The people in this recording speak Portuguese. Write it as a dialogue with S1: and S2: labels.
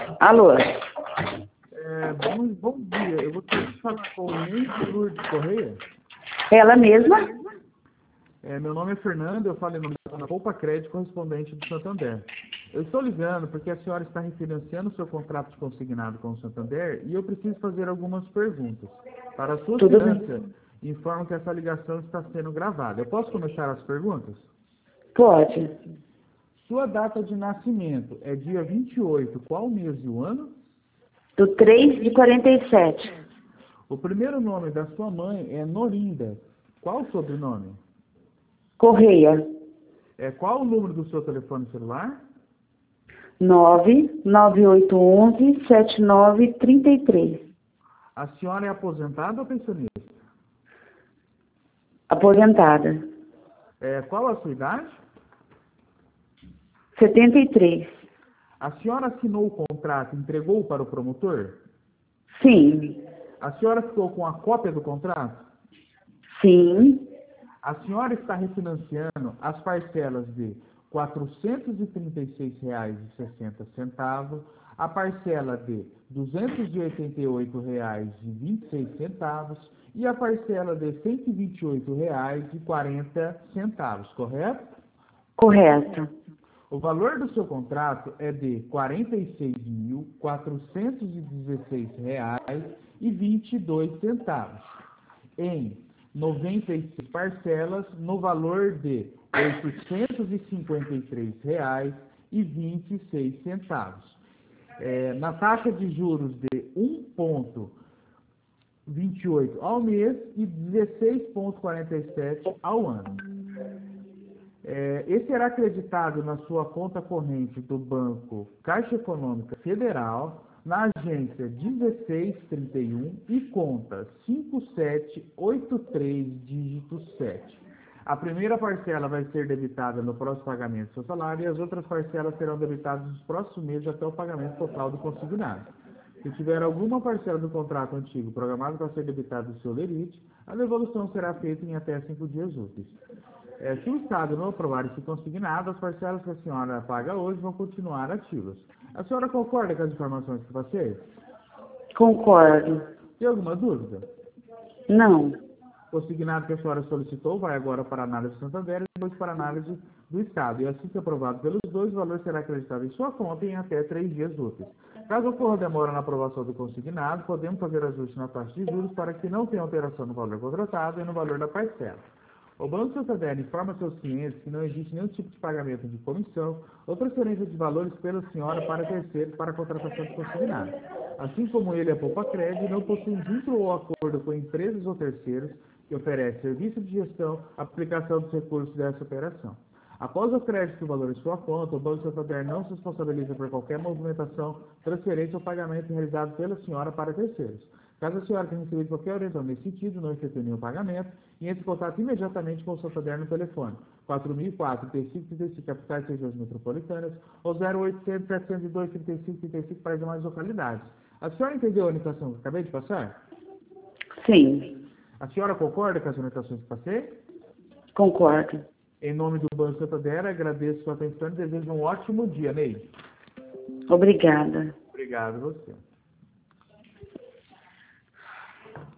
S1: Alô?
S2: Bom dia, eu gostaria de falar com Neide Lourdes Correia.
S1: Ela mesma?
S2: Meu nome é Fernando, eu falo em nome da Poupa Crédito, correspondente do Santander. Eu estou ligando porque a senhora está refinanciando o seu contrato de consignado com o Santander e eu preciso fazer algumas perguntas. Para a sua
S1: Tudo
S2: segurança,
S1: bem.
S2: informo que essa ligação está sendo gravada. Eu posso começar as perguntas?
S1: Pode.
S2: Sua data de nascimento é dia 28, qual mês e o ano?
S1: Do 3 de 47.
S2: O primeiro nome da sua mãe é Norinda. Qual o sobrenome?
S1: Correia.
S2: Qual o número do seu telefone celular?
S1: 99811-7933.
S2: A senhora é aposentada ou pensionista?
S1: Aposentada.
S2: Qual a sua idade?
S1: 73.
S2: A senhora assinou o contrato e entregou para o promotor?
S1: Sim.
S2: A senhora ficou com a cópia do contrato?
S1: Sim.
S2: A senhora está refinanciando as parcelas de R$ 436,60, a parcela de R$ 288,26 e a parcela de R$ 128,40, correto?
S1: Correto.
S2: O valor do seu contrato é de R$ 46.416,22 em 96 parcelas no valor de R$ 853,26. Na taxa de juros de 1,28 ao mês e 16,47 ao ano. Esse será acreditado na sua conta corrente do Banco Caixa Econômica Federal, na agência 1631 e conta 5783, dígito 7. A primeira parcela vai ser debitada no próximo pagamento do seu salário e as outras parcelas serão debitadas nos próximos meses até o pagamento total do consignado. Se tiver alguma parcela do contrato antigo programado para ser debitada do seu lerite, a devolução será feita em até 5 dias úteis. Se o Estado não aprovar esse consignado, as parcelas que a senhora paga hoje vão continuar ativas. A senhora concorda com as informações que passei?
S1: Concordo.
S2: Tem alguma dúvida?
S1: Não.
S2: O consignado que a senhora solicitou vai agora para a análise do Santander e depois para a análise do Estado. E assim que aprovado pelos dois, o valor será acreditado em sua conta em até 3 dias úteis. Caso ocorra demora na aprovação do consignado, podemos fazer ajuste na taxa de juros para que não tenha alteração no valor contratado e no valor da parcela. O Banco Santander informa seus clientes que não existe nenhum tipo de pagamento de comissão ou transferência de valores pela senhora para terceiros para a contratação de consignado. Assim como ele, a Poupa Crédito, não possui vínculo ou acordo com empresas ou terceiros que oferecem serviço de gestão, aplicação dos recursos dessa operação. Após o crédito do valor em sua conta, o Banco Santander não se responsabiliza por qualquer movimentação, transferência ou pagamento realizado pela senhora para terceiros. Caso a senhora tenha recebido qualquer orientação nesse sentido, não efetue nenhum pagamento, e entre em contato imediatamente com o Santander no telefone 4004-3535, capitais e regiões metropolitanas, ou 0800 702 3535 para as demais localidades. A senhora entendeu a orientação que eu acabei de passar?
S1: Sim.
S2: A senhora concorda com as orientações que passei?
S1: Concordo.
S2: Em nome do Banco Santander, agradeço a sua atenção e desejo um ótimo dia, Neide.
S1: Obrigada.
S2: Obrigado a você.